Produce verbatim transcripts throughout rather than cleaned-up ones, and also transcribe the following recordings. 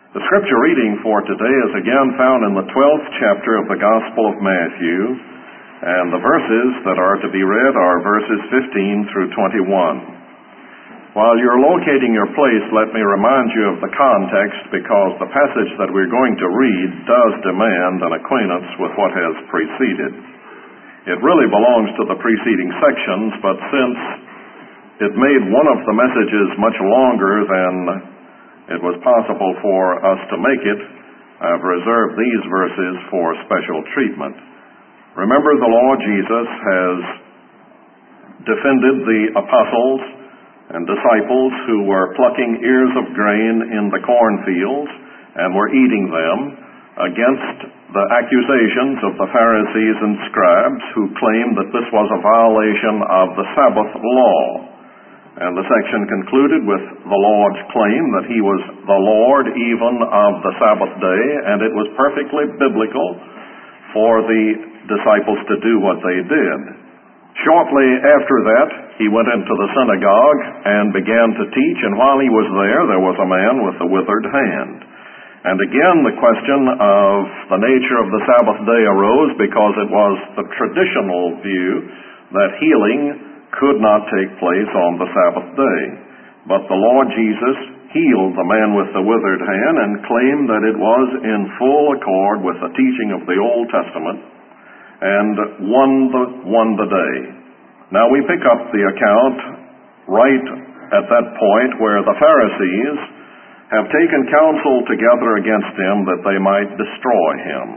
The scripture reading for today is again found in the twelfth chapter of the Gospel of Matthew, and the verses that are to be read are verses fifteen through twenty-one. While you're locating your place, let me remind you of the context, because the passage that we're going to read does demand an acquaintance with what has preceded. It really belongs to the preceding sections, but since it made one of the messages much longer than it was possible for us to make it, I've reserved these verses for special treatment. Remember, the Lord Jesus has defended the apostles and disciples who were plucking ears of grain in the cornfields and were eating them against the accusations of the Pharisees and scribes, who claimed that this was a violation of the Sabbath law. And the section concluded with the Lord's claim that he was the Lord even of the Sabbath day, and it was perfectly biblical for the disciples to do what they did. Shortly after that, he went into the synagogue and began to teach, and while he was there, there was a man with a withered hand. And again, the question of the nature of the Sabbath day arose, because it was the traditional view that healing could not take place on the Sabbath day. But the Lord Jesus healed the man with the withered hand and claimed that it was in full accord with the teaching of the Old Testament, and won the, won the day. Now we pick up the account right at that point where the Pharisees have taken counsel together against him that they might destroy him.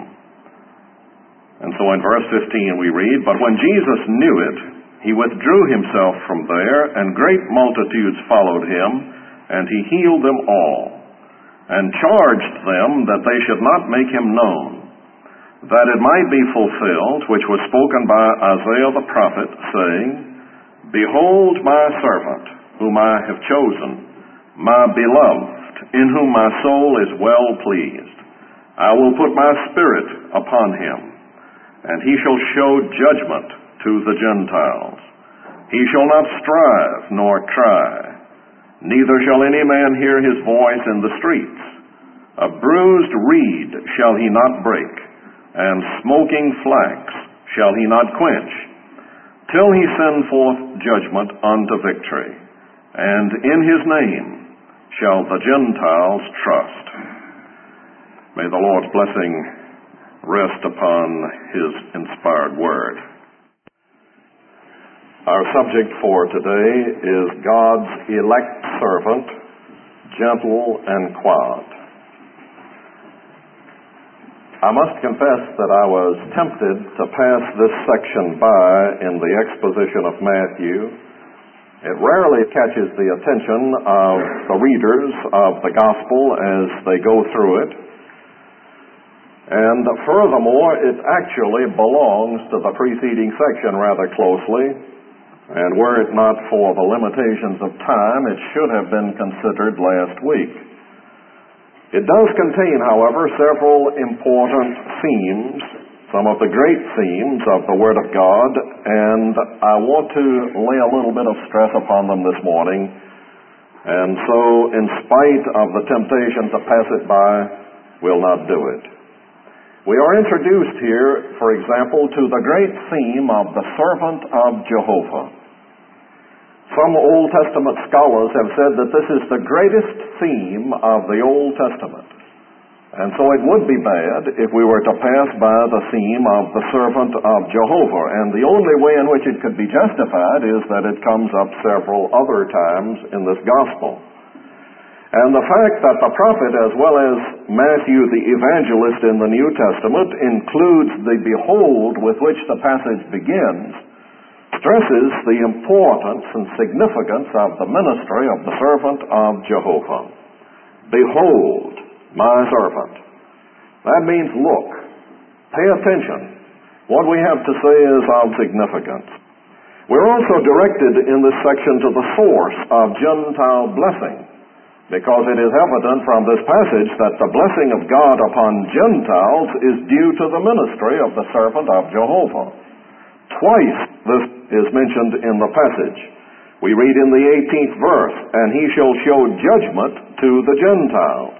And so in verse fifteen we read, "But when Jesus knew it, he withdrew himself from there, and great multitudes followed him, and he healed them all, and charged them that they should not make him known, that it might be fulfilled, which was spoken by Isaiah the prophet, saying, Behold my servant, whom I have chosen, my beloved, in whom my soul is well pleased. I will put my spirit upon him, and he shall show judgment to the Gentiles. He shall not strive nor try, neither shall any man hear his voice in the streets. A bruised reed shall he not break, and smoking flax shall he not quench, till he send forth judgment unto victory, and in his name shall the Gentiles trust." May the Lord's blessing rest upon his inspired word. Our subject for today is God's elect servant, gentle and quiet. I must confess that I was tempted to pass this section by in the exposition of Matthew. It rarely catches the attention of the readers of the gospel as they go through it. And furthermore, it actually belongs to the preceding section rather closely. And were it not for the limitations of time, it should have been considered last week. It does contain, however, several important themes, some of the great themes of the Word of God, and I want to lay a little bit of stress upon them this morning. And so, in spite of the temptation to pass it by, we'll not do it. We are introduced here, for example, to the great theme of the servant of Jehovah. Some Old Testament scholars have said that this is the greatest theme of the Old Testament. And so it would be bad if we were to pass by the theme of the servant of Jehovah. And the only way in which it could be justified is that it comes up several other times in this gospel. And the fact that the prophet, as well as Matthew the evangelist in the New Testament, includes the behold with which the passage begins, stresses the importance and significance of the ministry of the servant of Jehovah. Behold, my servant. That means look, pay attention. What we have to say is of significance. We're also directed in this section to the source of Gentile blessing, because it is evident from this passage that the blessing of God upon Gentiles is due to the ministry of the servant of Jehovah. Twice this is mentioned in the passage. We read in the eighteenth verse, "And he shall show judgment to the Gentiles."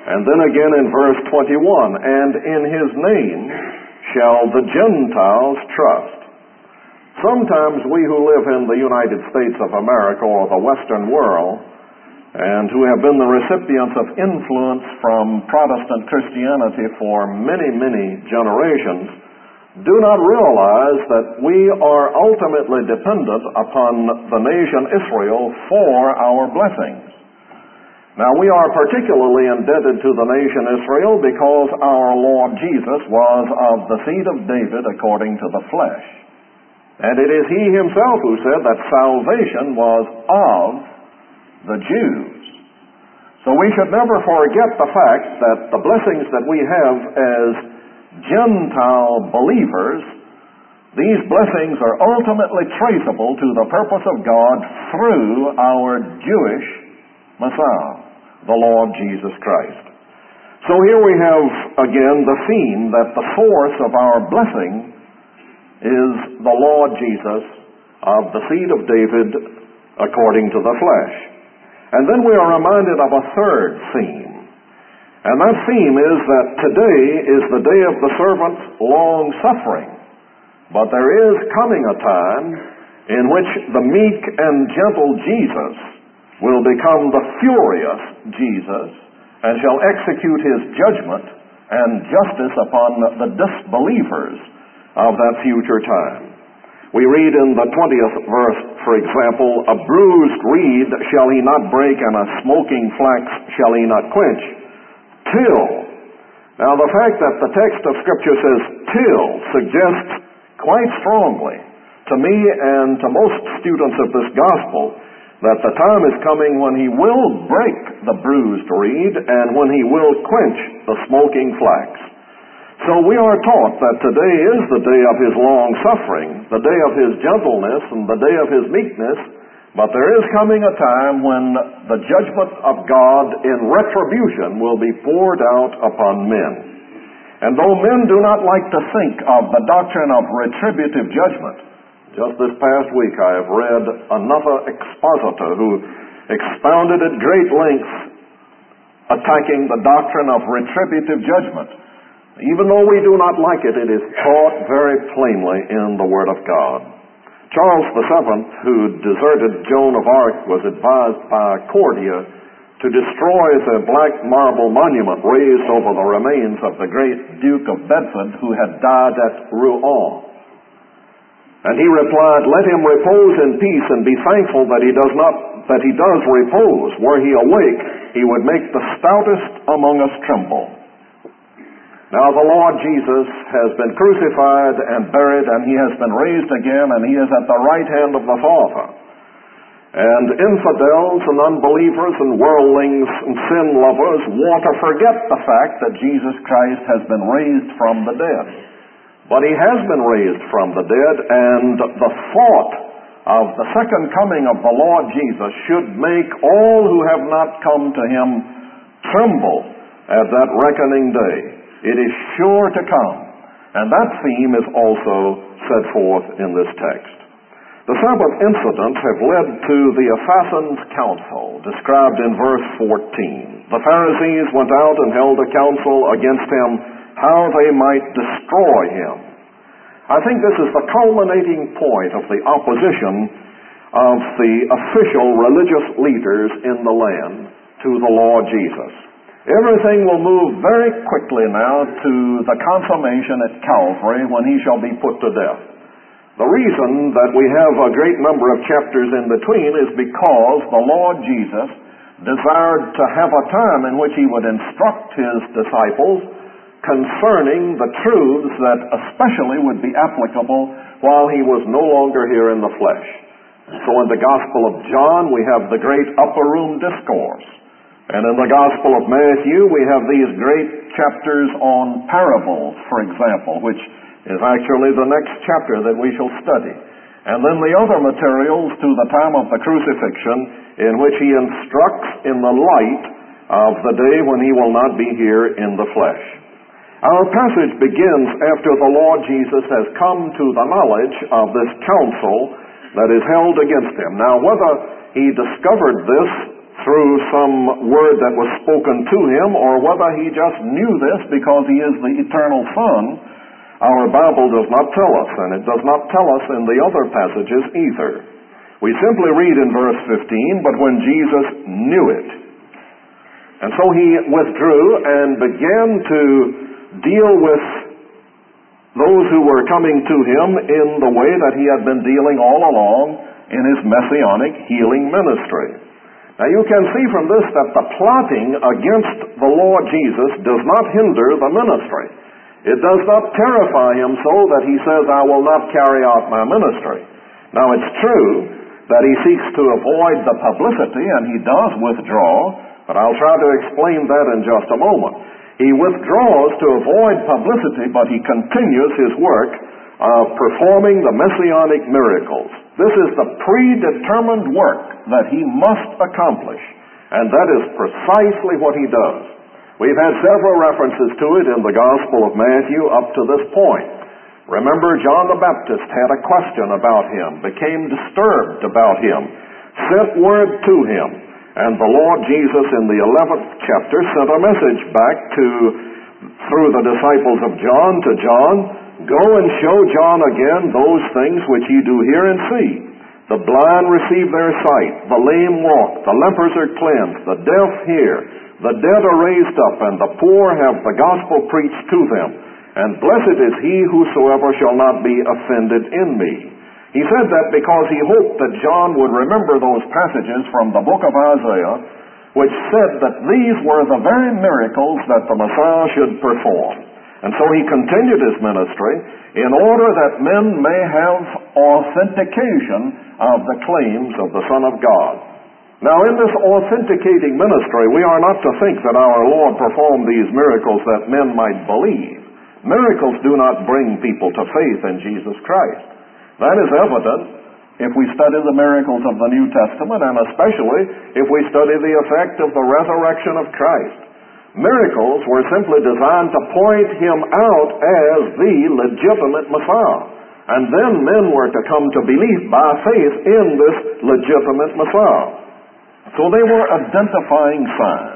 And then again in verse twenty-one, and in his name shall the Gentiles trust. Sometimes we who live in the United States of America or the Western world, and who have been the recipients of influence from Protestant Christianity for many, many generations, do not realize that we are ultimately dependent upon the nation Israel for our blessings. Now, we are particularly indebted to the nation Israel because our Lord Jesus was of the seed of David according to the flesh. And it is he himself who said that salvation was of the Jews. So we should never forget the fact that the blessings that we have as Gentile believers, these blessings are ultimately traceable to the purpose of God through our Jewish Messiah, the Lord Jesus Christ. So here we have again the theme that the source of our blessing is the Lord Jesus of the seed of David according to the flesh. And then we are reminded of a third theme. And that theme is that today is the day of the servant's long suffering. But there is coming a time in which the meek and gentle Jesus will become the furious Jesus and shall execute his judgment and justice upon the disbelievers of that future time. We read in the twentieth verse, for example, a bruised reed shall he not break, and a smoking flax shall he not quench, till. Now the fact that the text of Scripture says till suggests quite strongly to me and to most students of this gospel that the time is coming when he will break the bruised reed and when he will quench the smoking flax. So we are taught that today is the day of his long suffering, the day of his gentleness, and the day of his meekness, but there is coming a time when the judgment of God in retribution will be poured out upon men. And though men do not like to think of the doctrine of retributive judgment, just this past week I have read another expositor who expounded at great length attacking the doctrine of retributive judgment. Even though we do not like it, it is taught very plainly in the Word of God. Charles the Seventh, who deserted Joan of Arc, was advised by Cordia to destroy the black marble monument raised over the remains of the great Duke of Bedford who had died at Rouen. And he replied, "Let him repose in peace and be thankful that he does not that he does repose. Were he awake, he would make the stoutest among us tremble." Now the Lord Jesus has been crucified and buried, and he has been raised again, and he is at the right hand of the Father. And infidels and unbelievers and worldlings and sin lovers want to forget the fact that Jesus Christ has been raised from the dead. But he has been raised from the dead, and the thought of the second coming of the Lord Jesus should make all who have not come to him tremble at that reckoning day. It is sure to come. And that theme is also set forth in this text. The Sabbath incidents have led to the Assassin's Council, described in verse fourteen. The Pharisees went out and held a council against him, how they might destroy him. I think this is the culminating point of the opposition of the official religious leaders in the land to the Lord Jesus. Everything will move very quickly now to the consummation at Calvary when he shall be put to death. The reason that we have a great number of chapters in between is because the Lord Jesus desired to have a time in which he would instruct his disciples concerning the truths that especially would be applicable while he was no longer here in the flesh. So in the Gospel of John we have the great upper room discourse. And in the Gospel of Matthew, we have these great chapters on parables, for example, which is actually the next chapter that we shall study. And then the other materials to the time of the crucifixion, in which he instructs in the light of the day when he will not be here in the flesh. Our passage begins after the Lord Jesus has come to the knowledge of this counsel that is held against him. Now, whether he discovered this through some word that was spoken to him, or whether he just knew this because he is the eternal Son, our Bible does not tell us, and it does not tell us in the other passages either. We simply read in verse fifteen, but when Jesus knew it. And so he withdrew and began to deal with those who were coming to him in the way that he had been dealing all along in his messianic healing ministry. Now you can see from this that the plotting against the Lord Jesus does not hinder the ministry. It does not terrify him so that he says, I will not carry out my ministry. Now it's true that he seeks to avoid the publicity, and he does withdraw, but I'll try to explain that in just a moment. He withdraws to avoid publicity, but he continues his work of performing the messianic miracles. This is the predetermined work that he must accomplish, and that is precisely what he does. We've had several references to it in the Gospel of Matthew up to this point. Remember, John the Baptist had a question about him, became disturbed about him, sent word to him, and the Lord Jesus in the eleventh chapter sent a message back to, through the disciples of John to John, go and show John again those things which ye do hear and see. The blind receive their sight, the lame walk, the lepers are cleansed, the deaf hear, the dead are raised up, and the poor have the gospel preached to them. And blessed is he whosoever shall not be offended in me. He said that because he hoped that John would remember those passages from the book of Isaiah, which said that these were the very miracles that the Messiah should perform. And so he continued his ministry in order that men may have authentication of the claims of the Son of God. Now, in this authenticating ministry, we are not to think that our Lord performed these miracles that men might believe. Miracles do not bring people to faith in Jesus Christ. That is evident if we study the miracles of the New Testament, and especially if we study the effect of the resurrection of Christ. Miracles were simply designed to point him out as the legitimate Messiah. And then men were to come to belief by faith in this legitimate Messiah. So they were identifying signs.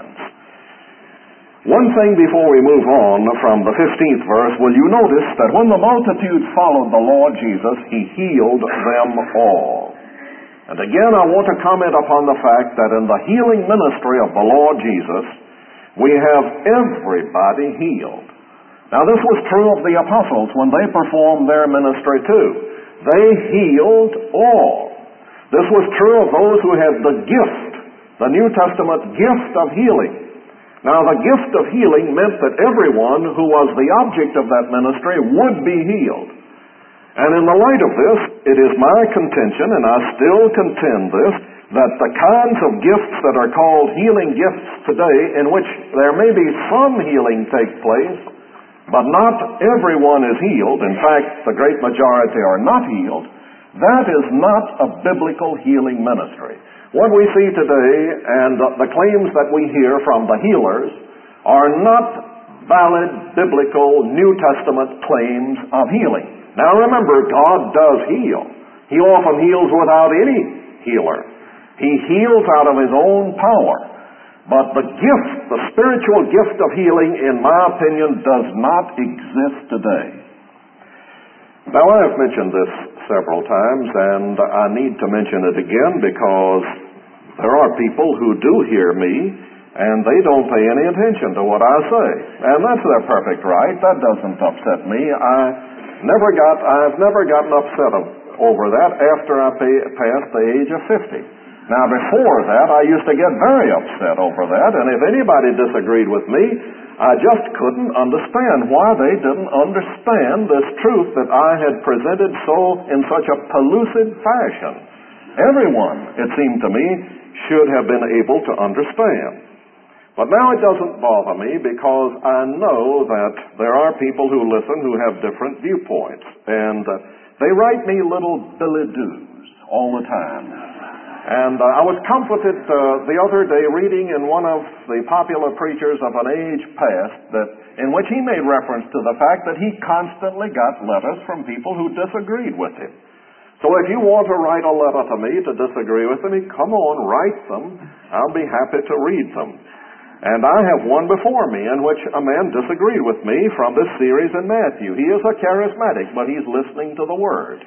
One thing before we move on from the fifteenth verse, will you notice that when the multitude followed the Lord Jesus, he healed them all. And again, I want to comment upon the fact that in the healing ministry of the Lord Jesus, we have everybody healed. Now, this was true of the apostles when they performed their ministry too. They healed all. This was true of those who had the gift, the New Testament gift of healing. Now, the gift of healing meant that everyone who was the object of that ministry would be healed. And in the light of this, it is my contention, and I still contend this, that the kinds of gifts that are called healing gifts today, in which there may be some healing take place, but not everyone is healed, in fact, the great majority are not healed, that is not a biblical healing ministry. What we see today and the claims that we hear from the healers are not valid biblical New Testament claims of healing. Now remember, God does heal. He often heals without any healer. He heals out of his own power. But the gift, the spiritual gift of healing, in my opinion, does not exist today. Now, I have mentioned this several times, and I need to mention it again because there are people who do hear me, and they don't pay any attention to what I say. And that's their perfect right. That doesn't upset me. I never got, I've never gotten upset over that after I pay, passed the age of fifty. Now, before that, I used to get very upset over that, and if anybody disagreed with me, I just couldn't understand why they didn't understand this truth that I had presented so in such a pellucid fashion. Everyone, it seemed to me, should have been able to understand. But now it doesn't bother me because I know that there are people who listen who have different viewpoints, and uh, they write me little billet-doux all the time. And uh, I was comforted uh, the other day reading in one of the popular preachers of an age past that in which he made reference to the fact that he constantly got letters from people who disagreed with him. So if you want to write a letter to me to disagree with me, come on, write them. I'll be happy to read them. And I have one before me in which a man disagreed with me from this series in Matthew. He is a charismatic, but he's listening to the Word.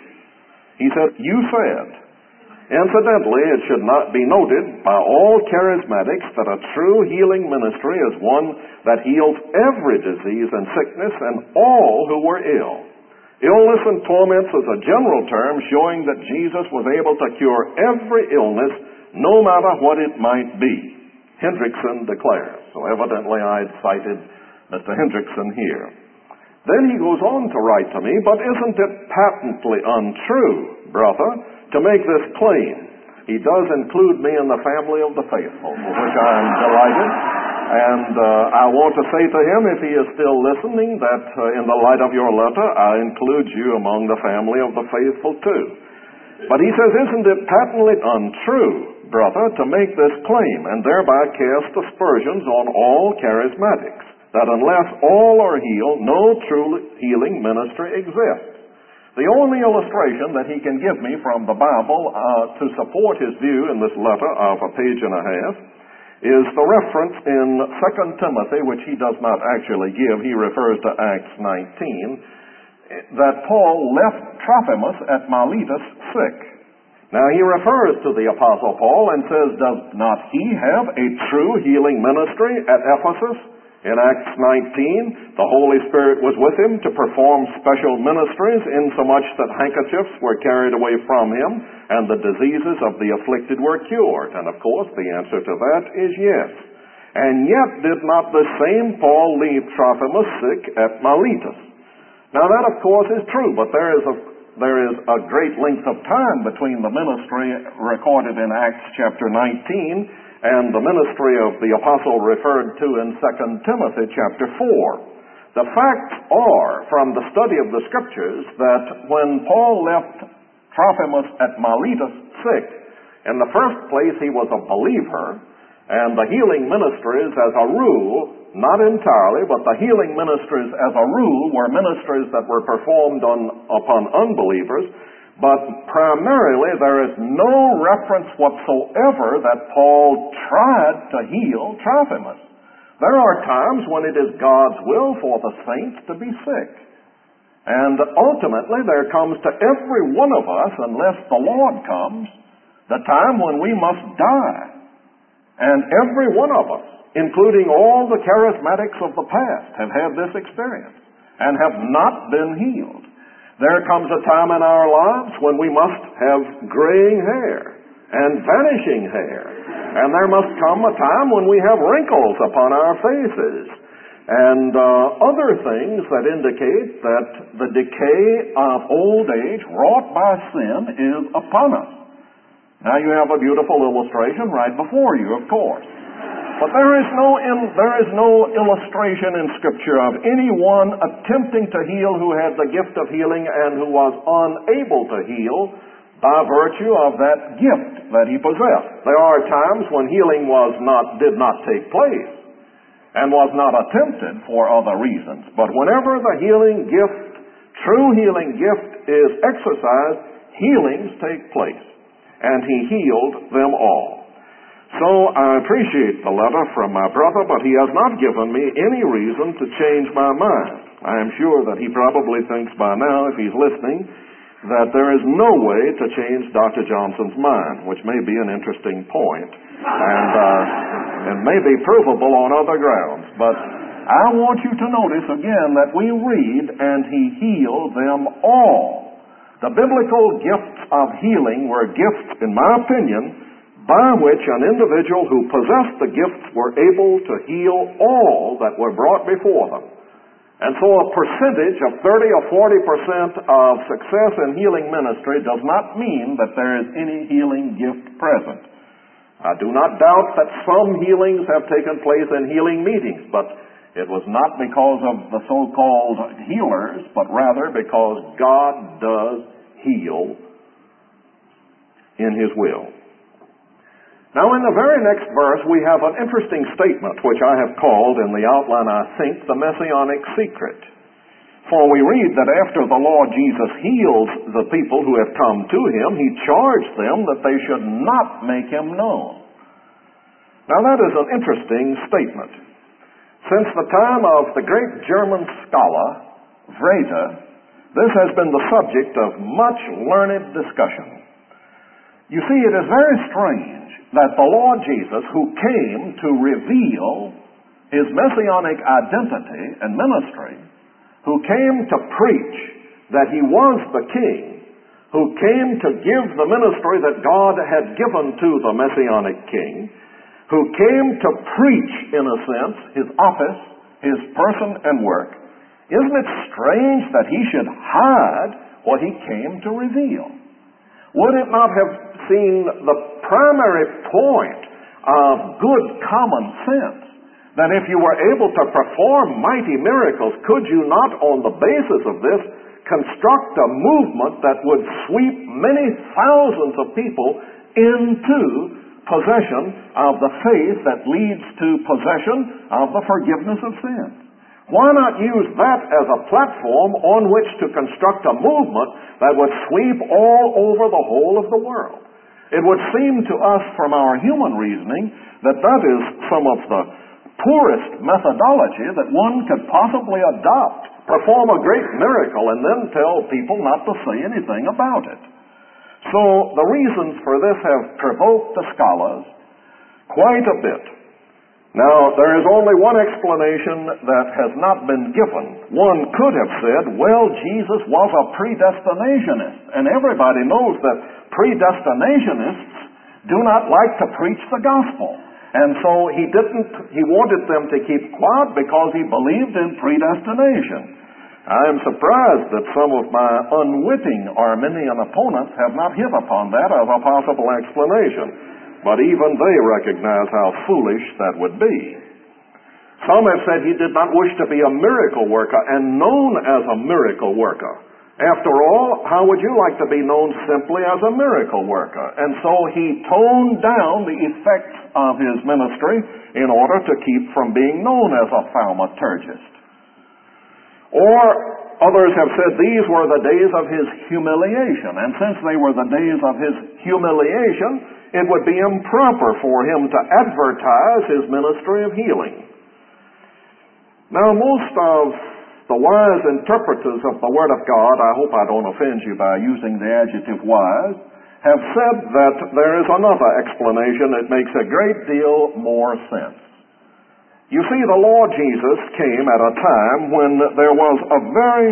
He said, you said, incidentally, it should not be noted by all charismatics that a true healing ministry is one that heals every disease and sickness and all who were ill. Illness and torments is a general term showing that Jesus was able to cure every illness, no matter what it might be. Hendrickson declares. So evidently I cited Mister Hendrickson here. Then he goes on to write to me, but isn't it patently untrue, brother, to make this claim? He does include me in the family of the faithful, for which I am delighted. And uh, I want to say to him, if he is still listening, that uh, in the light of your letter, I include you among the family of the faithful too. But he says, isn't it patently untrue, brother, to make this claim and thereby cast aspersions on all charismatics, that unless all are healed, no true healing ministry exists? The only illustration that he can give me from the Bible uh, to support his view in this letter of a page and a half is the reference in Second Timothy, which he does not actually give. He refers to Acts nineteen, that Paul left Trophimus at Miletus sick. Now he refers to the Apostle Paul and says, does not he have a true healing ministry at Ephesus? In Acts nineteen, the Holy Spirit was with him to perform special ministries, insomuch that handkerchiefs were carried away from him, and the diseases of the afflicted were cured. And of course, the answer to that is yes. And yet did not the same Paul leave Trophimus sick at Miletus? Now that, of course, is true, but there is a there is a great length of time between the ministry recorded in Acts chapter nineteen and the ministry of the apostle referred to in Second Timothy chapter four. The facts are, from the study of the Scriptures, that when Paul left Trophimus at Miletus sick, in the first place he was a believer, and the healing ministries as a rule, not entirely, but the healing ministries as a rule were ministries that were performed on, upon unbelievers. But primarily, there is no reference whatsoever that Paul tried to heal Trophimus. There are times when it is God's will for the saints to be sick. And ultimately, there comes to every one of us, unless the Lord comes, the time when we must die. And every one of us, including all the charismatics of the past, have had this experience and have not been healed. There comes a time in our lives when we must have graying hair and vanishing hair. And there must come a time when we have wrinkles upon our faces and uh, other things that indicate that the decay of old age wrought by sin is upon us. Now you have a beautiful illustration right before you, of course. But there is no in, there is no illustration in Scripture of anyone attempting to heal who had the gift of healing and who was unable to heal by virtue of that gift that he possessed. There are times when healing was not did not take place and was not attempted for other reasons. But whenever the healing gift, true healing gift, is exercised, healings take place, and he healed them all. So I appreciate the letter from my brother, but he has not given me any reason to change my mind. I am sure that he probably thinks by now, if he's listening, that there is no way to change Doctor Johnson's mind, which may be an interesting point, and uh, and may be provable on other grounds. But I want you to notice again that we read, and he healed them all. The biblical gifts of healing were gifts, in my opinion, by which an individual who possessed the gifts were able to heal all that were brought before them. And so a percentage of thirty or forty percent of success in healing ministry does not mean that there is any healing gift present. I do not doubt that some healings have taken place in healing meetings, but it was not because of the so-called healers, but rather because God does heal in His will. Now, in the very next verse, we have an interesting statement, which I have called in the outline, I think, the Messianic secret. For we read that after the Lord Jesus heals the people who have come to him, he charged them that they should not make him known. Now that is an interesting statement. Since the time of the great German scholar, Wrede, this has been the subject of much learned discussion. You see, it is very strange that the Lord Jesus, who came to reveal his messianic identity and ministry, who came to preach that he was the king, who came to give the ministry that God had given to the messianic king, who came to preach, in a sense, his office, his person and work, isn't it strange that he should hide what he came to reveal? Would it not have seemed the primary point of good common sense that if you were able to perform mighty miracles, could you not, on the basis of this, construct a movement that would sweep many thousands of people into possession of the faith that leads to possession of the forgiveness of sins? Why not use that as a platform on which to construct a movement that would sweep all over the whole of the world? It would seem to us from our human reasoning that that is some of the poorest methodology that one could possibly adopt. Perform a great miracle and then tell people not to say anything about it. So the reasons for this have provoked the scholars quite a bit. Now, there is only one explanation that has not been given. One could have said, well, Jesus was a predestinationist, and everybody knows that predestinationists do not like to preach the gospel. And so he didn't, he wanted them to keep quiet because he believed in predestination. I am surprised that some of my unwitting Arminian opponents have not hit upon that as a possible explanation. But even they recognize how foolish that would be. Some have said he did not wish to be a miracle worker and known as a miracle worker. After all, how would you like to be known simply as a miracle worker? And so he toned down the effects of his ministry in order to keep from being known as a thaumaturgist. Or others have said these were the days of his humiliation, and since they were the days of his humiliation, it would be improper for him to advertise his ministry of healing. Now, most of the wise interpreters of the Word of God, I hope I don't offend you by using the adjective wise, have said that there is another explanation that makes a great deal more sense. You see, the Lord Jesus came at a time when there was a very,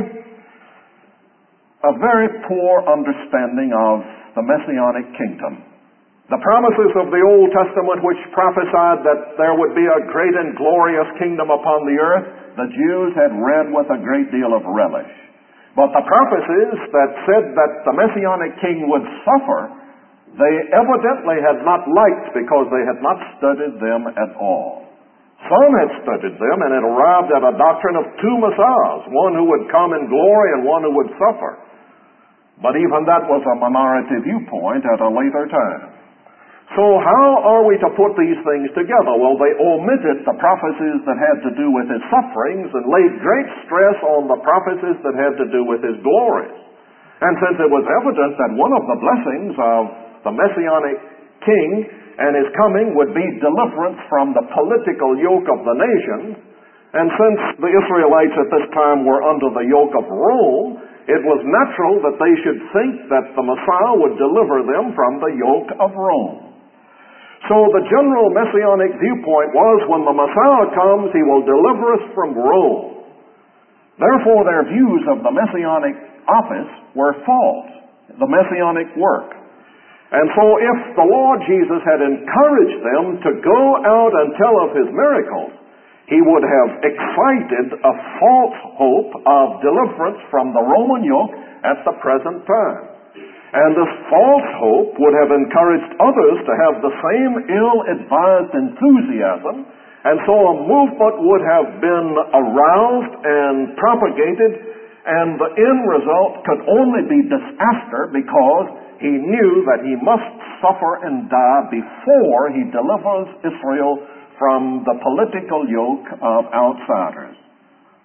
a very poor understanding of the Messianic kingdom. The promises of the Old Testament, which prophesied that there would be a great and glorious kingdom upon the earth, the Jews had read with a great deal of relish. But the prophecies that said that the Messianic king would suffer, they evidently had not liked because they had not studied them at all. Some had studied them and had arrived at a doctrine of two Messiahs, one who would come in glory and one who would suffer. But even that was a minority viewpoint at a later time. So how are we to put these things together? Well, they omitted the prophecies that had to do with his sufferings and laid great stress on the prophecies that had to do with his glories. And since it was evident that one of the blessings of the Messianic king and his coming would be deliverance from the political yoke of the nations, and since the Israelites at this time were under the yoke of Rome, it was natural that they should think that the Messiah would deliver them from the yoke of Rome. So the general messianic viewpoint was, when the Messiah comes, he will deliver us from Rome. Therefore, their views of the messianic office were false, the messianic work. And so if the Lord Jesus had encouraged them to go out and tell of his miracles, he would have excited a false hope of deliverance from the Roman yoke at the present time. And this false hope would have encouraged others to have the same ill-advised enthusiasm, and so a movement would have been aroused and propagated, and the end result could only be disaster because he knew that he must suffer and die before he delivers Israel from the political yoke of outsiders.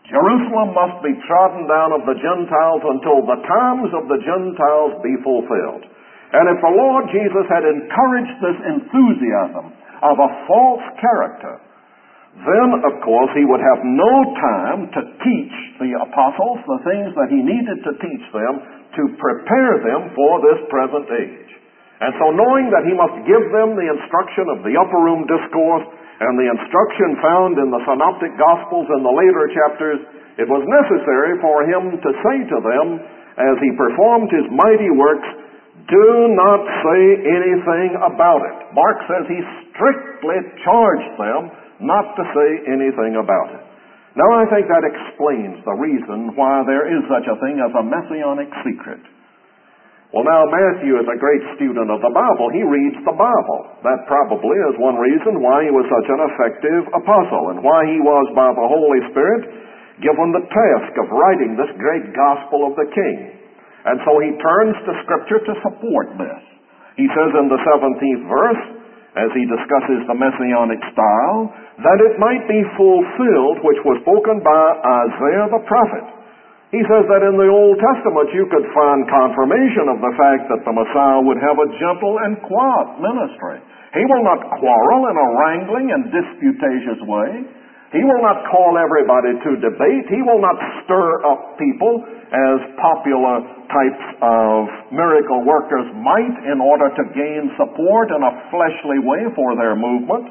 Jerusalem must be trodden down of the Gentiles until the times of the Gentiles be fulfilled. And if the Lord Jesus had encouraged this enthusiasm of a false character, then, of course, he would have no time to teach the apostles the things that he needed to teach them to prepare them for this present age. And so, knowing that he must give them the instruction of the upper room discourse and the instruction found in the synoptic gospels in the later chapters, it was necessary for him to say to them, as he performed his mighty works, do not say anything about it. Mark says he strictly charged them not to say anything about it. Now, I think that explains the reason why there is such a thing as a messianic secret. Well, now, Matthew is a great student of the Bible. He reads the Bible. That probably is one reason why he was such an effective apostle and why he was, by the Holy Spirit, given the task of writing this great gospel of the King. And so he turns to Scripture to support this. He says in the seventeenth verse, as he discusses the messianic style, that it might be fulfilled which was spoken by Isaiah the prophet. He says that in the Old Testament you could find confirmation of the fact that the Messiah would have a gentle and quiet ministry. He will not quarrel in a wrangling and disputatious way. He will not call everybody to debate. He will not stir up people as popular types of miracle workers might in order to gain support in a fleshly way for their movement.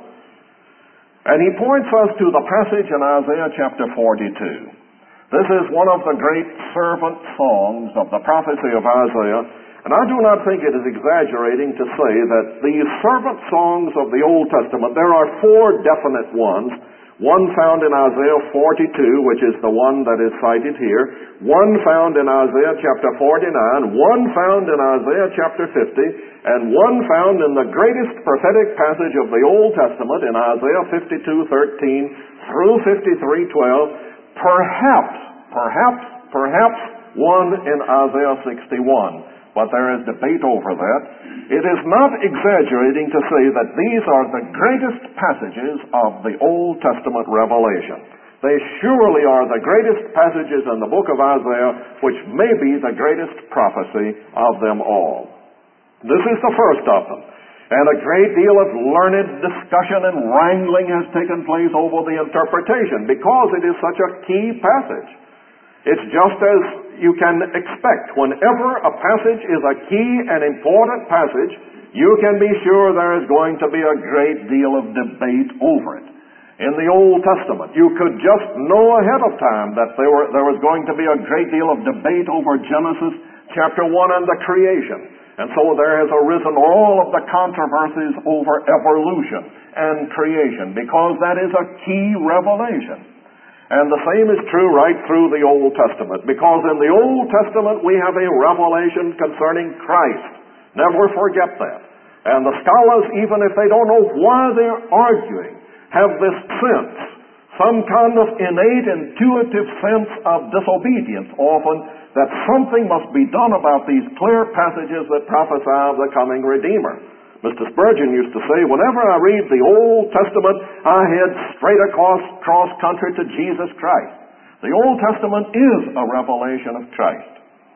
And he points us to the passage in Isaiah chapter forty-two. This is one of the great servant songs of the prophecy of Isaiah, and I do not think it is exaggerating to say that these servant songs of the Old Testament, there are four definite ones. One found in Isaiah forty-two, which is the one that is cited here. One found in Isaiah chapter forty-nine. One found in Isaiah chapter fifty. And one found in the greatest prophetic passage of the Old Testament in Isaiah fifty-two thirteen through fifty-three twelve. Perhaps, perhaps, perhaps one in Isaiah sixty-one. But there is debate over that. It is not exaggerating to say that these are the greatest passages of the Old Testament revelation. They surely are the greatest passages in the book of Isaiah, which may be the greatest prophecy of them all. This is the first of them. And a great deal of learned discussion and wrangling has taken place over the interpretation because it is such a key passage. It's just as you can expect. Whenever a passage is a key and important passage, you can be sure there is going to be a great deal of debate over it. In the Old Testament, you could just know ahead of time that there, were, there was going to be a great deal of debate over Genesis chapter one and the creation. And so there has arisen all of the controversies over evolution and creation because that is a key revelation. And the same is true right through the Old Testament, because in the Old Testament we have a revelation concerning Christ. Never forget that. And the scholars, even if they don't know why they're arguing, have this sense, some kind of innate, intuitive sense of disobedience often, that something must be done about these clear passages that prophesy of the coming Redeemer. Mister Spurgeon used to say, whenever I read the Old Testament, I head straight across cross country to Jesus Christ. The Old Testament is a revelation of Christ.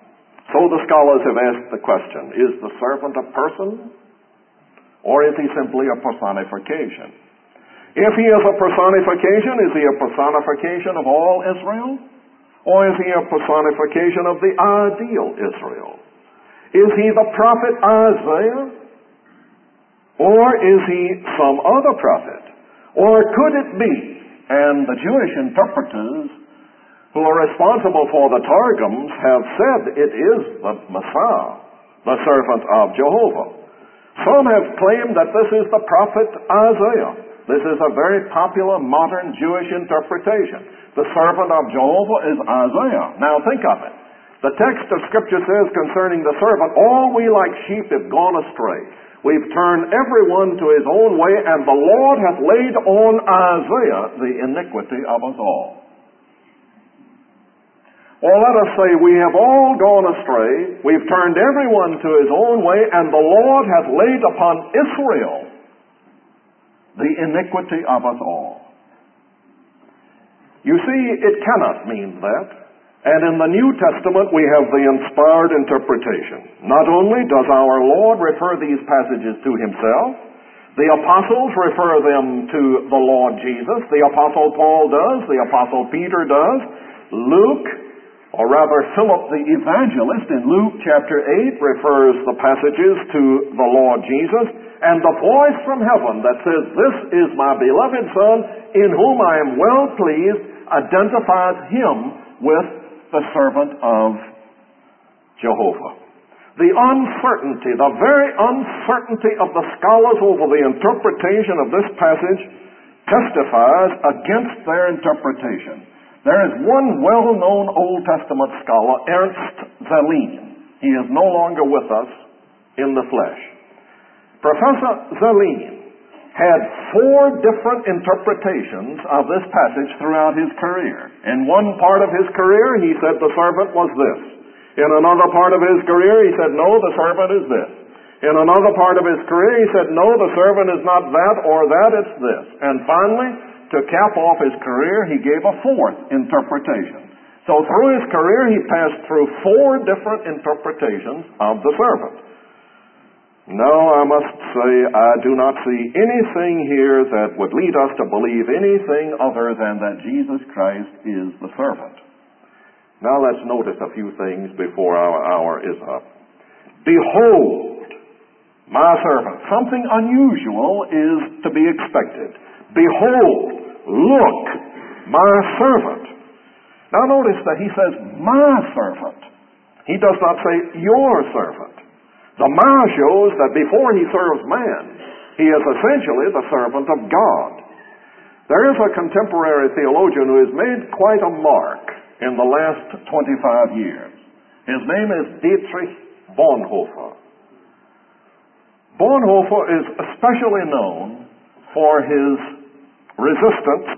So the scholars have asked the question, is the servant a person, or is he simply a personification? If he is a personification, is he a personification of all Israel? Or is he a personification of the ideal Israel? Is he the prophet Isaiah? Or is he some other prophet? Or could it be, and the Jewish interpreters who are responsible for the Targums have said it is the Messiah, the servant of Jehovah. Some have claimed that this is the prophet Isaiah. This is a very popular modern Jewish interpretation. The servant of Jehovah is Isaiah. Now think of it. The text of Scripture says concerning the servant, all we like sheep have gone astray. We've turned everyone to his own way, and the Lord hath laid on Isaiah the iniquity of us all. Or let us say, we have all gone astray, we've turned everyone to his own way, and the Lord hath laid upon Israel the iniquity of us all. You see, it cannot mean that. And in the New Testament, we have the inspired interpretation. Not only does our Lord refer these passages to himself, the apostles refer them to the Lord Jesus. The apostle Paul does. The apostle Peter does. Luke, or rather Philip the evangelist in Luke chapter eight, refers the passages to the Lord Jesus. And the voice from heaven that says, "This is my beloved Son, in whom I am well pleased," identifies him with the servant of Jehovah. The uncertainty, the very uncertainty of the scholars over the interpretation of this passage testifies against their interpretation. There is one well-known Old Testament scholar, Ernst Zellin. He is no longer with us in the flesh. Professor Zellin had four different interpretations of this passage throughout his career. In one part of his career, he said the servant was this. In another part of his career, he said, no, the servant is this. In another part of his career, he said, no, the servant is not that or that, it's this. And finally, to cap off his career, he gave a fourth interpretation. So through his career, he passed through four different interpretations of the servant. No, I must say, I do not see anything here that would lead us to believe anything other than that Jesus Christ is the servant. Now let's notice a few things before our hour is up. Behold, my servant. Something unusual is to be expected. Behold, look, my servant. Now notice that he says, my servant. He does not say, your servant. The ma shows that before he serves man, he is essentially the servant of God. There is a contemporary theologian who has made quite a mark in the last twenty-five years. His name is Dietrich Bonhoeffer. Bonhoeffer is especially known for his resistance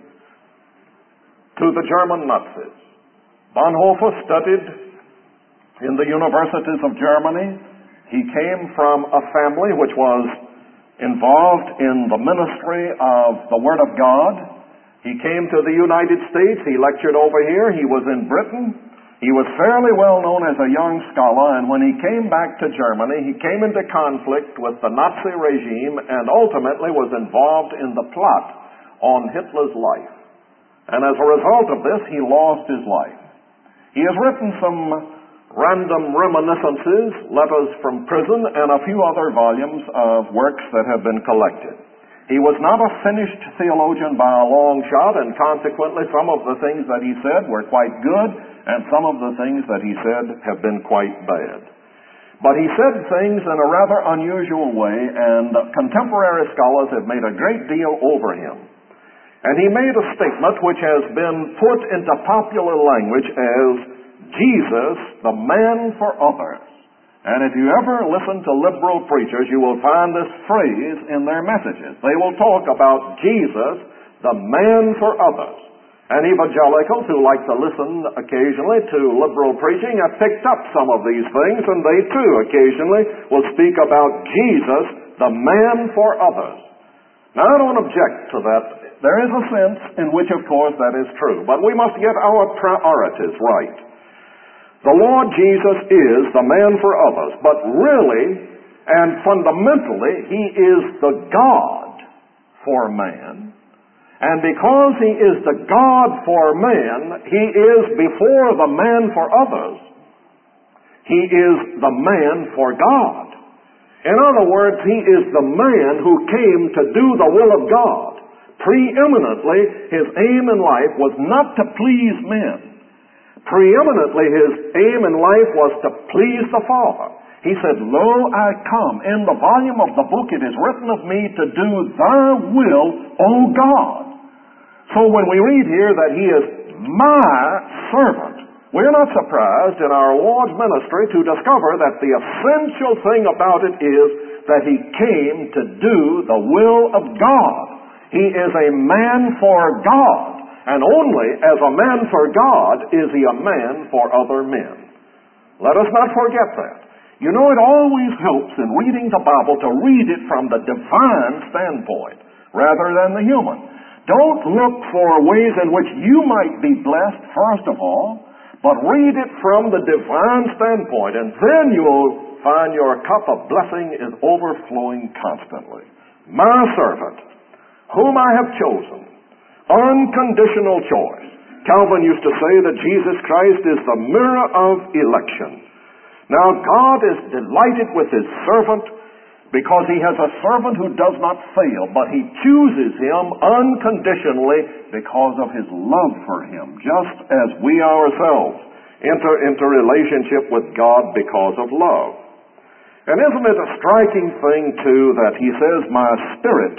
to the German Nazis. Bonhoeffer studied in the universities of Germany. He came from a family which was involved in the ministry of the Word of God. He came to the United States. He lectured over here. He was in Britain. He was fairly well known as a young scholar, and when he came back to Germany, he came into conflict with the Nazi regime and ultimately was involved in the plot on Hitler's life. And as a result of this, he lost his life. He has written some random reminiscences, letters from prison, and a few other volumes of works that have been collected. He was not a finished theologian by a long shot, and consequently some of the things that he said were quite good, and some of the things that he said have been quite bad. But he said things in a rather unusual way, and contemporary scholars have made a great deal over him. And he made a statement which has been put into popular language as Jesus, the man for others. And if you ever listen to liberal preachers, you will find this phrase in their messages. They will talk about Jesus, the man for others. And evangelicals who like to listen occasionally to liberal preaching have picked up some of these things, and they too occasionally will speak about Jesus, the man for others. Now, I don't object to that. There is a sense in which, of course, that is true. But we must get our priorities right. The Lord Jesus is the man for others, but really and fundamentally, he is the God for man. And because he is the God for man, he is before the man for others. He is the man for God. In other words, he is the man who came to do the will of God. Preeminently, his aim in life was not to please men. Preeminently, his aim in life was to please the Father. He said, Lo, I come. In the volume of the book it is written of me to do thy will, O God. So when we read here that he is my servant, we're not surprised in our Lord's ministry to discover that the essential thing about it is that he came to do the will of God. He is a man for God. And only as a man for God is he a man for other men. Let us not forget that. You know, it always helps in reading the Bible to read it from the divine standpoint rather than the human. Don't look for ways in which you might be blessed, first of all, but read it from the divine standpoint, and then you'll find your cup of blessing is overflowing constantly. My servant, whom I have chosen, unconditional choice. Calvin used to say that Jesus Christ is the mirror of election. Now, God is delighted with His servant because He has a servant who does not fail, but He chooses him unconditionally because of His love for him, just as we ourselves enter into relationship with God because of love. And isn't it a striking thing, too, that He says, my spirit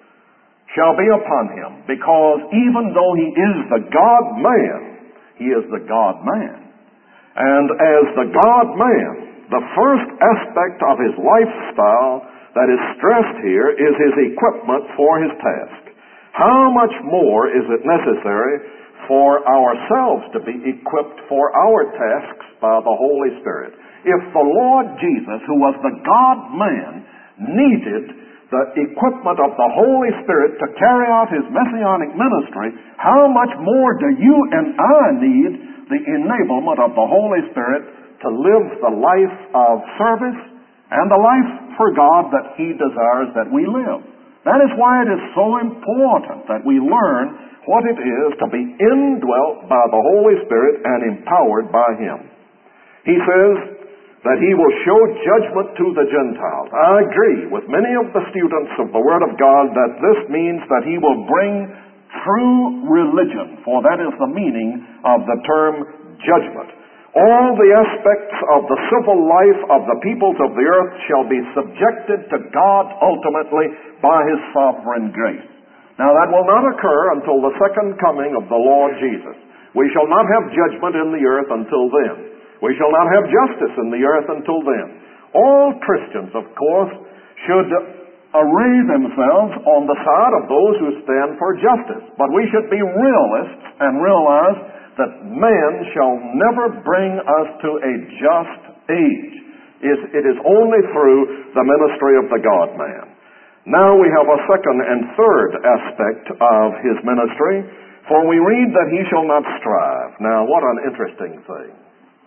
shall be upon him, because even though he is the God-man, he is the God-man. And as the God-man, the first aspect of his lifestyle that is stressed here is his equipment for his task. How much more is it necessary for ourselves to be equipped for our tasks by the Holy Spirit? If the Lord Jesus, who was the God-man, needed the equipment of the Holy Spirit to carry out His messianic ministry, how much more do you and I need the enablement of the Holy Spirit to live the life of service and the life for God that He desires that we live? That is why it is so important that we learn what it is to be indwelt by the Holy Spirit and empowered by Him. He says that He will show judgment to the Gentiles. I agree with many of the students of the Word of God that this means that He will bring true religion, for that is the meaning of the term judgment. All the aspects of the civil life of the peoples of the earth shall be subjected to God ultimately by His sovereign grace. Now that will not occur until the second coming of the Lord Jesus. We shall not have judgment in the earth until then. We shall not have justice in the earth until then. All Christians, of course, should array themselves on the side of those who stand for justice. But we should be realists and realize that man shall never bring us to a just age. It is only through the ministry of the God-man. Now we have a second and third aspect of His ministry, for we read that He shall not strive. Now, what an interesting thing.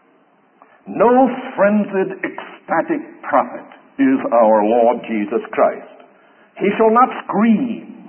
No frenzied, ecstatic prophet is our Lord Jesus Christ. He shall not scream.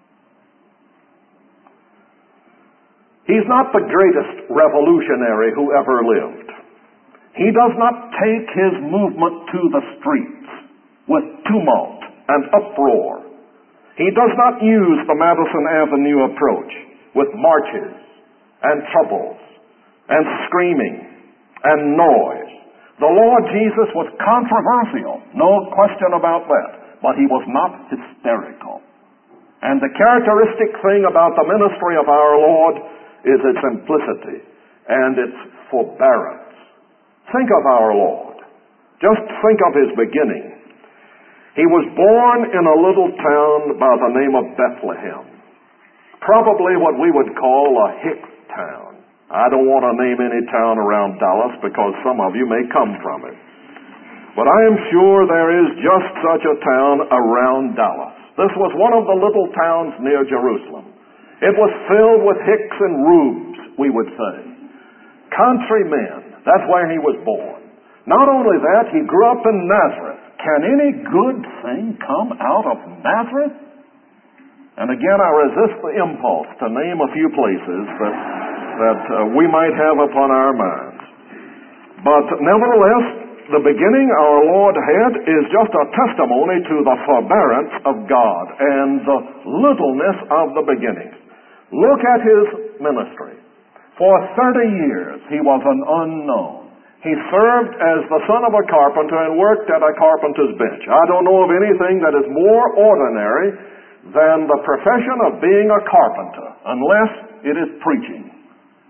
He's not the greatest revolutionary who ever lived. He does not take His movement to the streets with tumult and uproar. He does not use the Madison Avenue approach with marches and troubles and screaming and noise. The Lord Jesus was controversial, no question about that, but He was not hysterical. And the characteristic thing about the ministry of our Lord is its simplicity and its forbearance. Think of our Lord. Just think of His beginning. He was born in a little town by the name of Bethlehem, probably what we would call a hick town. I don't want to name any town around Dallas because some of you may come from it. But I am sure there is just such a town around Dallas. This was one of the little towns near Jerusalem. It was filled with hicks and rubes, we would say. Country men, that's where He was born. Not only that, He grew up in Nazareth. Can any good thing come out of Nazareth? And again, I resist the impulse to name a few places that that uh, we might have upon our minds. But nevertheless, the beginning our Lord had is just a testimony to the forbearance of God and the littleness of the beginnings. Look at His ministry. For thirty years He was an unknown. He served as the son of a carpenter and worked at a carpenter's bench. I don't know of anything that is more ordinary than the profession of being a carpenter, unless it is preaching.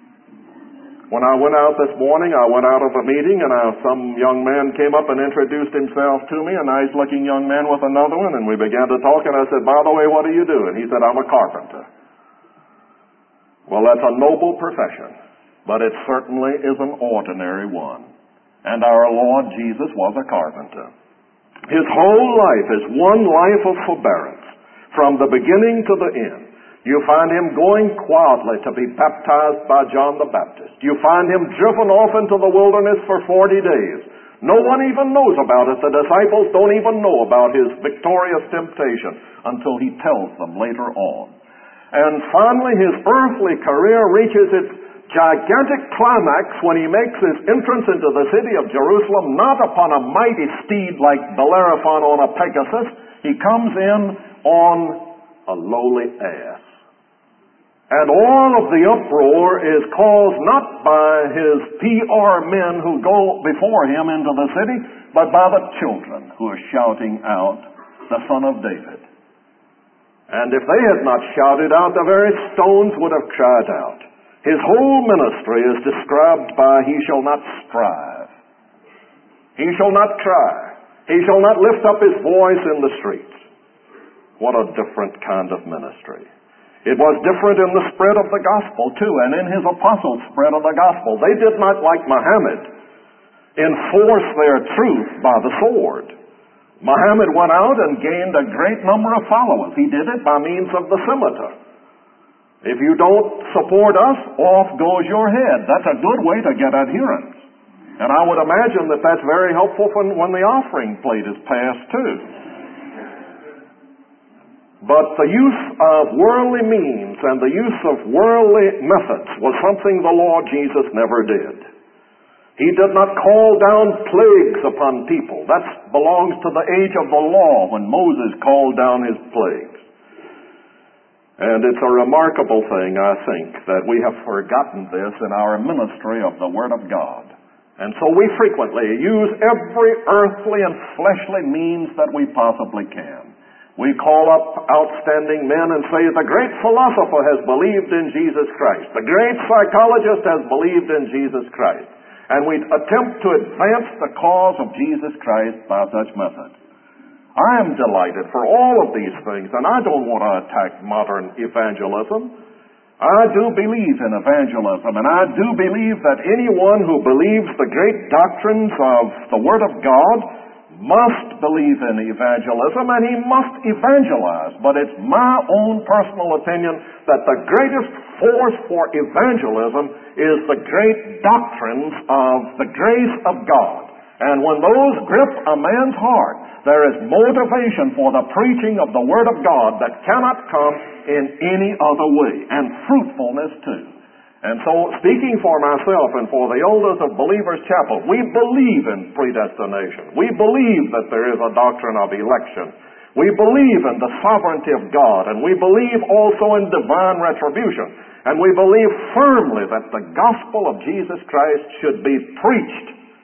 When I went out this morning, I went out of a meeting, and I, some young man came up and introduced himself to me, a nice-looking young man with another one, and we began to talk, and I said, by the way, what do you do? And he said, I'm a carpenter. Well, that's a noble profession, but it certainly is an ordinary one. And our Lord Jesus was a carpenter. His whole life is one life of forbearance, from the beginning to the end. You find him going quietly to be baptized by John the Baptist. You find him driven off into the wilderness for forty days. No one even knows about it. The disciples don't even know about his victorious temptation until he tells them later on. And finally, his earthly career reaches its gigantic climax when he makes his entrance into the city of Jerusalem, not upon a mighty steed like Bellerophon on a Pegasus. He comes in on a lowly ass. And all of the uproar is caused not by his P R men who go before him into the city, but by the children who are shouting out, "The Son of David." And if they had not shouted out, the very stones would have cried out. His whole ministry is described by, "He shall not strive. He shall not cry. He shall not lift up his voice in the streets." What a different kind of ministry. It was different in the spread of the gospel, too, and in his apostles' spread of the gospel. They did not, like Muhammad, enforce their truth by the sword. Muhammad went out and gained a great number of followers. He did it by means of the scimitar. If you don't support us, off goes your head. That's a good way to get adherents. And I would imagine that that's very helpful when the offering plate is passed, too. But the use of worldly means and the use of worldly methods was something the Lord Jesus never did. He did not call down plagues upon people. That belongs to the age of the law when Moses called down his plagues. And it's a remarkable thing, I think, that we have forgotten this in our ministry of the Word of God. And so we frequently use every earthly and fleshly means that we possibly can. We call up outstanding men and say, "The great philosopher has believed in Jesus Christ. The great psychologist has believed in Jesus Christ." And we attempt to advance the cause of Jesus Christ by such methods. I am delighted for all of these things, and I don't want to attack modern evangelism. I do believe in evangelism, and I do believe that anyone who believes the great doctrines of the Word of God must believe in evangelism, and he must evangelize. But it's my own personal opinion that the greatest force for evangelism is the great doctrines of the grace of God. And when those grip a man's heart, there is motivation for the preaching of the Word of God that cannot come in any other way, and fruitfulness too. And so, speaking for myself and for the elders of Believers Chapel, we believe in predestination. We believe that there is a doctrine of election. We believe in the sovereignty of God, and we believe also in divine retribution. And we believe firmly that the gospel of Jesus Christ should be preached,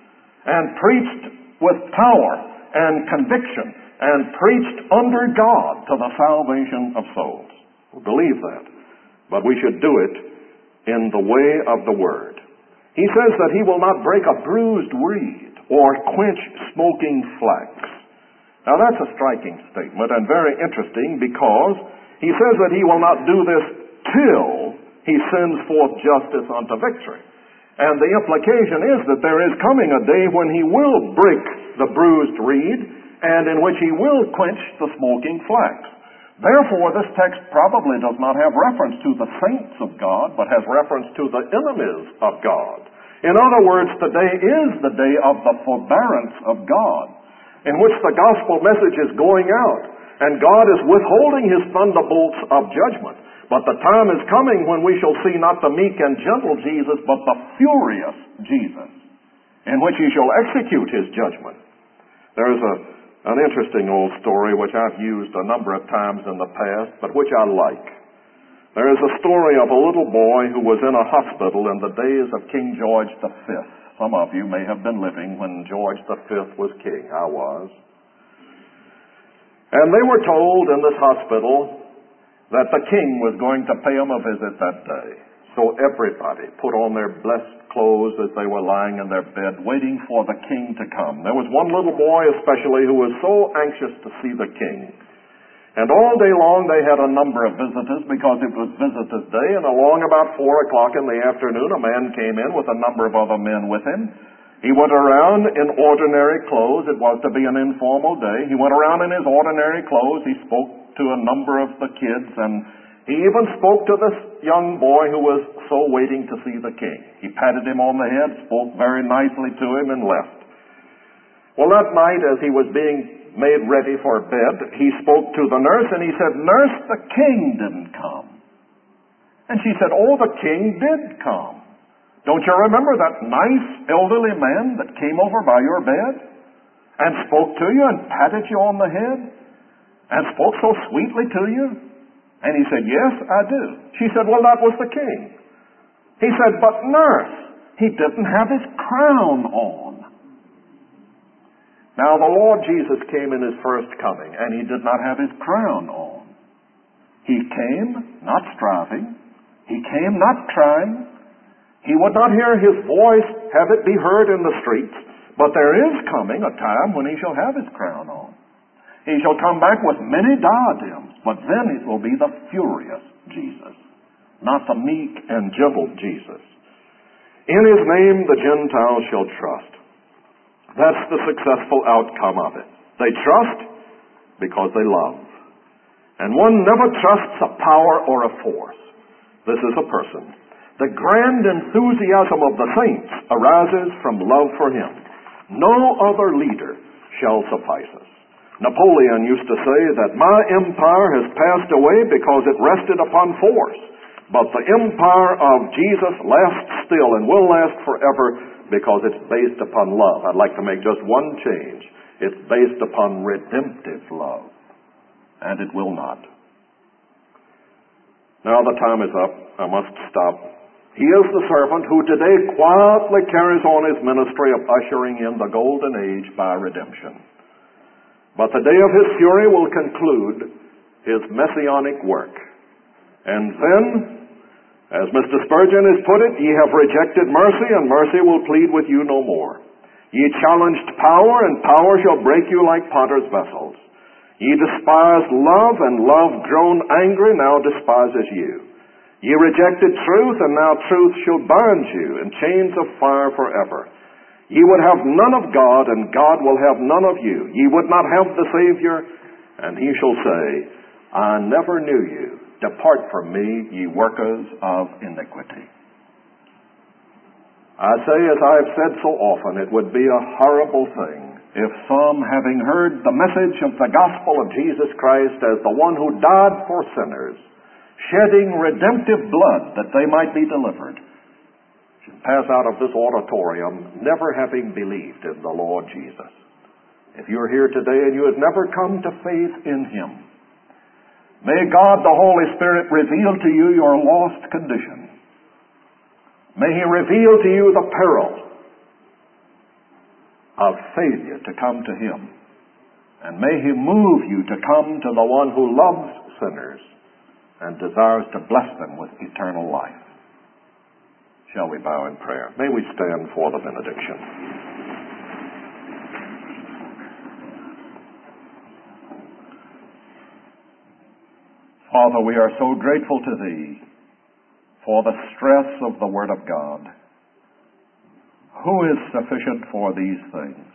and preached with power and conviction, and preached under God to the salvation of souls. We believe that. But we should do it in the way of the Word. He says that he will not break a bruised reed or quench smoking flax. Now that's a striking statement and very interesting, because he says that he will not do this till he sends forth justice unto victory. And the implication is that there is coming a day when he will break the bruised reed, and in which he will quench the smoking flax. Therefore, this text probably does not have reference to the saints of God, but has reference to the enemies of God. In other words, today is the day of the forbearance of God, in which the gospel message is going out, and God is withholding his thunderbolts of judgment. But the time is coming when we shall see not the meek and gentle Jesus, but the furious Jesus, in which he shall execute his judgment. There is a An interesting old story which I've used a number of times in the past, but which I like. There is a story of a little boy who was in a hospital in the days of King George the Fifth. Some of you may have been living when George the Fifth was king. I was. And they were told in this hospital that the king was going to pay them a visit that day. So everybody put on their blessed clothes as they were lying in their bed, waiting for the king to come. There was one little boy especially who was so anxious to see the king. And all day long they had a number of visitors, because it was visitors' day, and along about four o'clock in the afternoon a man came in with a number of other men with him. He went around in ordinary clothes. It was to be an informal day. He went around in his ordinary clothes. He spoke to a number of the kids, and He even spoke to this young boy who was so waiting to see the king. He patted him on the head, spoke very nicely to him, and left. Well, that night, as he was being made ready for bed, he spoke to the nurse, and he said, "Nurse, the king didn't come." And she said, "Oh, the king did come. Don't you remember that nice elderly man that came over by your bed and spoke to you and patted you on the head and spoke so sweetly to you?" And he said, "Yes, I do." She said, "Well, that was the king." He said, "But nurse, he didn't have his crown on." Now, the Lord Jesus came in his first coming, and he did not have his crown on. He came not striving. He came not crying. He would not hear his voice, have it be heard in the streets. But there is coming a time when he shall have his crown on. He shall come back with many diadems, but then it will be the furious Jesus, not the meek and gentle Jesus. In his name the Gentiles shall trust. That's the successful outcome of it. They trust because they love. And one never trusts a power or a force. This is a person. The grand enthusiasm of the saints arises from love for him. No other leader shall suffice us. Napoleon used to say that my empire has passed away because it rested upon force. But the empire of Jesus lasts still and will last forever because it's based upon love. I'd like to make just one change. It's based upon redemptive love. And it will not. Now the time is up. I must stop. He is the servant who today quietly carries on his ministry of ushering in the golden age by redemption. But the day of his fury will conclude his messianic work. And then, as Mister Spurgeon has put it, ye have rejected mercy, and mercy will plead with you no more. Ye challenged power, and power shall break you like potter's vessels. Ye despised love, and love grown angry now despises you. Ye rejected truth, and now truth shall bind you in chains of fire forever. Ye would have none of God, and God will have none of you. Ye would not have the Savior, and he shall say, I never knew you. Depart from me, ye workers of iniquity. I say, as I have said so often, it would be a horrible thing if some, having heard the message of the gospel of Jesus Christ as the one who died for sinners, shedding redemptive blood that they might be delivered, should pass out of this auditorium never having believed in the Lord Jesus. If you're here today and you have never come to faith in him, may God the Holy Spirit reveal to you your lost condition. May he reveal to you the peril of failure to come to him. And may he move you to come to the one who loves sinners and desires to bless them with eternal life. Shall we bow in prayer? May we stand for the benediction. Father, we are so grateful to thee for the stress of the Word of God. Who is sufficient for these things?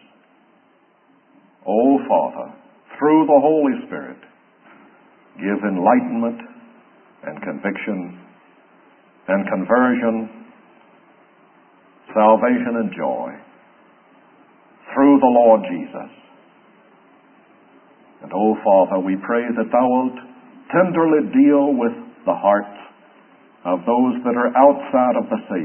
O Father, through the Holy Spirit, give enlightenment and conviction and conversion, salvation and joy through the Lord Jesus. And, O Father, we pray that thou wilt tenderly deal with the hearts of those that are outside of the Savior.